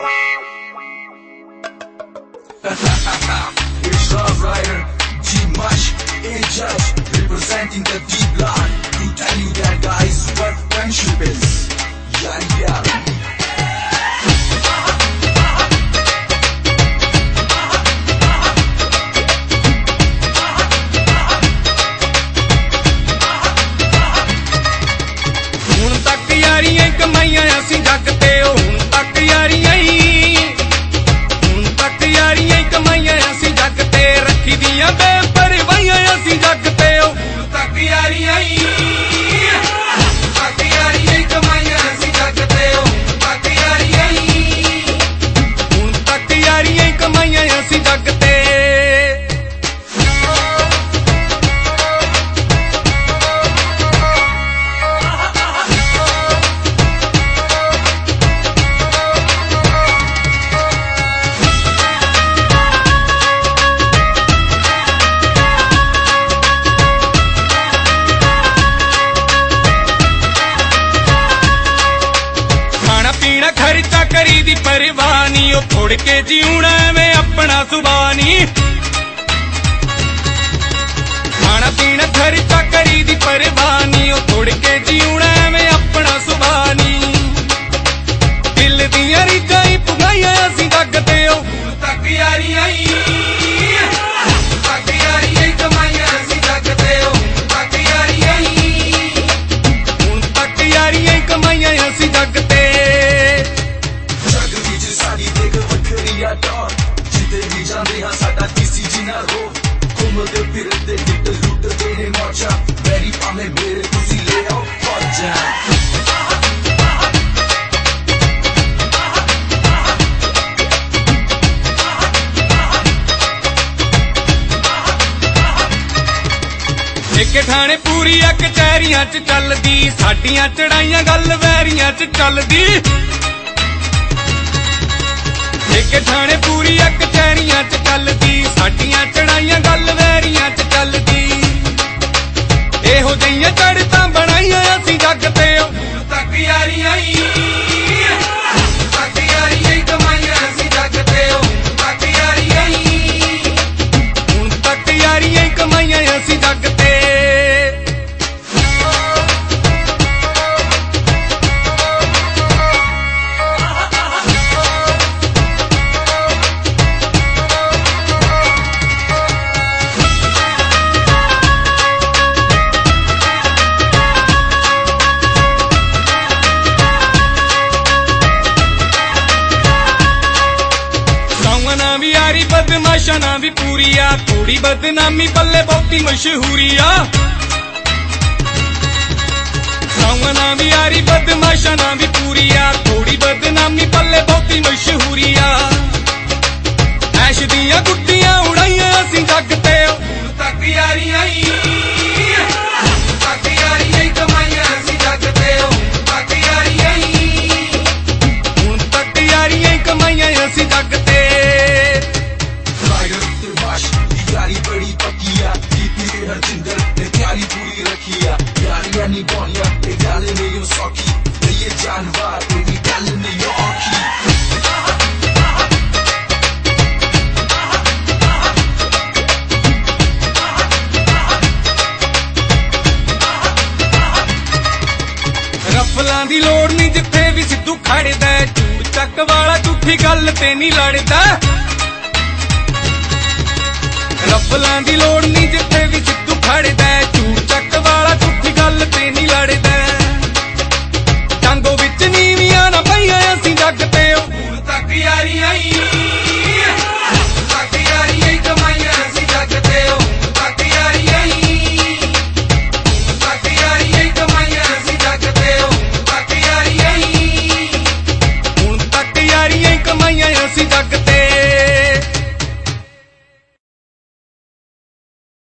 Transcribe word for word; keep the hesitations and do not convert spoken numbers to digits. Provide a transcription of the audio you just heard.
It's Love Rider, G-Mush, A-Judge, representing the D-Block. To tell you that guys, what friendship is. Yeah, yeah. ਹੁਣ ਤੱਕ ਯਾਰੀਆਂ ਕਮਾਈਆਂ ਅਸੀਂ ਜੱਗ ਤੇ ਹੁਣ ਤੱਕ ਯਾਰੀਆਂ ਹੁਣ ਤੱਕ ਯਾਰੀਆਂ ਕਮਾਈਆਂ ਅਸੀਂ ਜੱਗ ਤੇ ਰੱਖੀ ਦੀਆਂ ਬੇਪਰਵਾਹੀਆਂ ਅਸੀਂ ਜੱਗ ਤੇ ਹੁਣ ਤੱਕ ਯਾਰੀਆਂ ਹੁਣ ਤੱਕ ਯਾਰੀਆਂ ਕਮਾਈਆਂ ਅਸੀਂ ਜੱਗ ਤੇ ਹੁਣ ਤੱਕ ਯਾਰੀਆਂ ਹੁਣ ਤੱਕ ਯਾਰੀਆਂ ਕਮਾਈਆਂ ਅਸੀਂ ਜੱਗ ਤੇ खर्चा करी दी परवानी ओ थोड़ के जीना मैं अपना सुबानी खाना पीना खर्चा करी दी परवानी ओ थोड़ के जीना मैं अपना सुबानी दिल दियां रीझां ही पुगाइयां असीं जग ते हुण तक यारियां हुण तक यारियां कमाइयां असीं जग ते हुण तक यारियां हुण तक यारियां कमाइयां असीं जग ते जिते भी जाते हाँ साडा किसी जी ना रो घूमते फिरते जित लुटते हैं मौजा मेरी पामे मेरे तुसी ले आओ फौजा एक ठाणे पूरी कचहरियां च चलदी साडियां चढ़ाइयां गल वैरियां च चलदी एक ठाणे पूरी कचहरियां च चलदी साडियां चढ़ाइयां गल वैरियां च चलदी एहो जिहियां चढ़तां बनाइयां असीं जग ते हुण तक यारियां हुण तक यारियां कमाइयां असीं जग ते हुण तक यारियां हुण तक यारियां कमाइयां असीं जग ते बदमाशा ना भी पूरी आ थोड़ी बदनामी पल्ले बहुती मशहूरी आ ना भी यारी बदमाशा ना भी पूरी आ थोड़ी बदनामी पल्ले बहुती मशहूरी आ ऐश दियां गुड्डियां उड़ाइयां असीं जग ते हुण तक यारियां हुण तक यारियां कमाइयां असीं जग ते हुण तक यारियां हुण तक यारियां कमाइयां असीं जग ते यारी बड़ी पक्की आ जीती है हर जिंदर ने प्यारी पूरी रखी आ यारियां नी बोनिया ए गल ने यो सौखी ते ये जानवर तेरी गल ने यो औखी रफलां दी लोड़ नी जिथे भी सिद्धू खड़दा चूड़ चक वाला झूठी गल ते नी लड़दा रफलां दी लोड़ नी जिथे भी सिद्धू खड़दा चूड़ चक